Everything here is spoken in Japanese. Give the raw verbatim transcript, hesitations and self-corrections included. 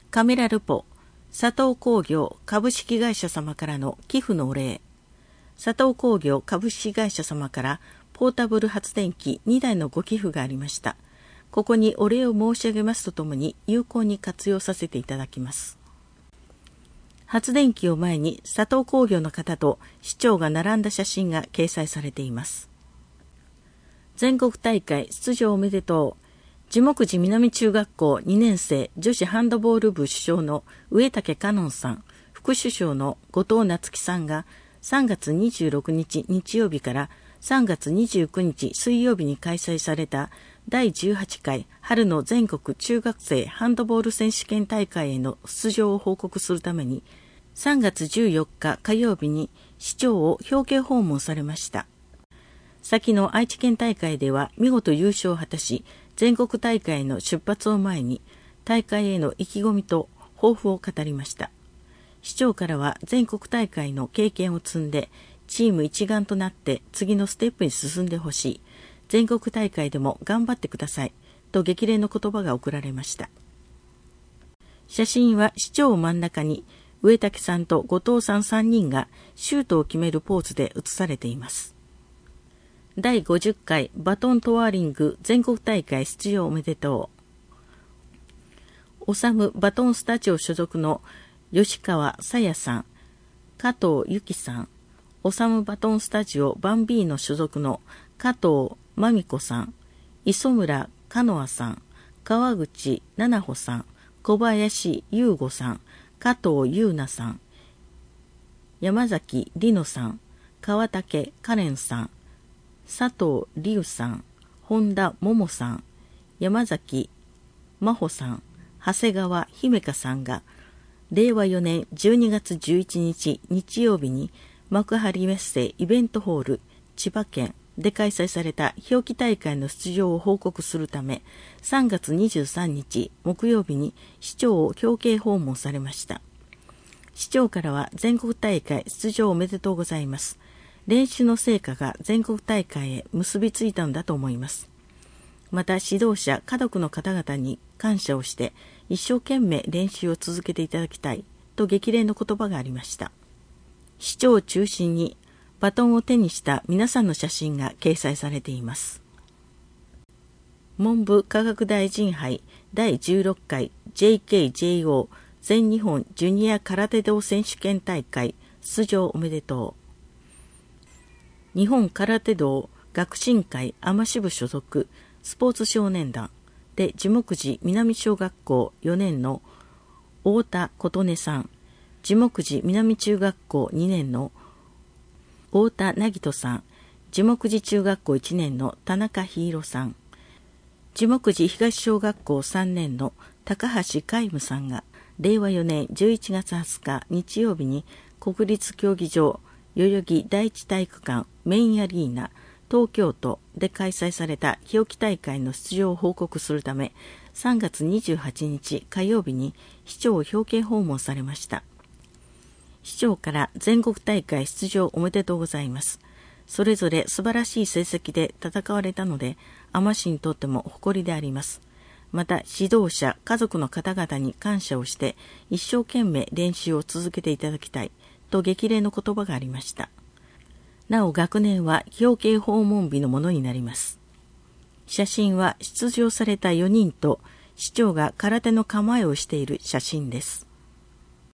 カメラルポ、佐藤工業株式会社様からの寄付のお礼。佐藤工業株式会社様からポータブル発電機にだいのご寄付がありました。ここにお礼を申し上げますとともに有効に活用させていただきます。発電機を前に佐藤工業の方と市長が並んだ写真が掲載されています。全国大会出場おめでとう。樹木寺南中学校にねん生女子ハンドボール部主将の上竹香音さん、副主将の後藤夏樹さんがさんがつにじゅうろくにち日曜日からさんがつにじゅうくにち水曜日に開催されただいじゅうはちかい春の全国中学生ハンドボール選手権大会への出場を報告するためにさんがつじゅうよっか火曜日に市長を表敬訪問されました。先の愛知県大会では見事優勝を果たし、全国大会の出発を前に大会への意気込みと抱負を語りました。市長からは全国大会の経験を積んでチーム一丸となって次のステップに進んでほしい。全国大会でも頑張ってくださいと激励の言葉が贈られました。写真は市長を真ん中に上竹さんと後藤さんさんにんがシュートを決めるポーズで写されています。だいごじゅっかいバトントワーリング全国大会出場おめでとう。オサムバトンスタジオ所属の吉川さやさん、加藤由紀さん、オサムバトンスタジオバンビーノ所属の加藤真美子さん、磯村かのあさん、川口奈々穂さん、小林優吾さん、加藤優奈さん、山崎里乃さん、川竹カレンさん、佐藤理由さん、本田桃さん、山崎真帆さん、長谷川姫香さんがれいわよねんじゅうにがつじゅういちにち日曜日に幕張メッセイベントホール千葉県で開催された表記大会の出場を報告するためさんがつにじゅうさんにち木曜日に市長を表敬訪問されました。市長からは全国大会出場おめでとうございます。練習の成果が全国大会へ結びついたんだと思います。また指導者、家族の方々に感謝をして一生懸命練習を続けていただきたいと激励の言葉がありました。市長を中心にバトンを手にした皆さんの写真が掲載されています。文部科学大臣杯だいじゅうろっかい ジェイケージェイオー 全日本ジュニア空手道選手権大会出場おめでとう。日本空手道学進会天支部所属スポーツ少年団で樹木寺南小学校よねんの太田琴音さん、樹木寺南中学校にねんの太田凪人さん、樹木寺中学校いちねんの田中ひいろさん、樹木寺東小学校さんねんの高橋海夢さんがれいわよねんじゅういちがつはつか日曜日に国立競技場代々木第一体育館メインアリーナ東京都で開催された表記大会の出場を報告するためさんがつにじゅうはちにち火曜日に市長を表敬訪問されました。市長から全国大会出場おめでとうございます。それぞれ素晴らしい成績で戦われたので海士にとっても誇りであります。また指導者、家族の方々に感謝をして一生懸命練習を続けていただきたいと激励の言葉がありました。なお学年は表敬訪問日のものになります。写真は出場されたよにんと市長が空手の構えをしている写真です。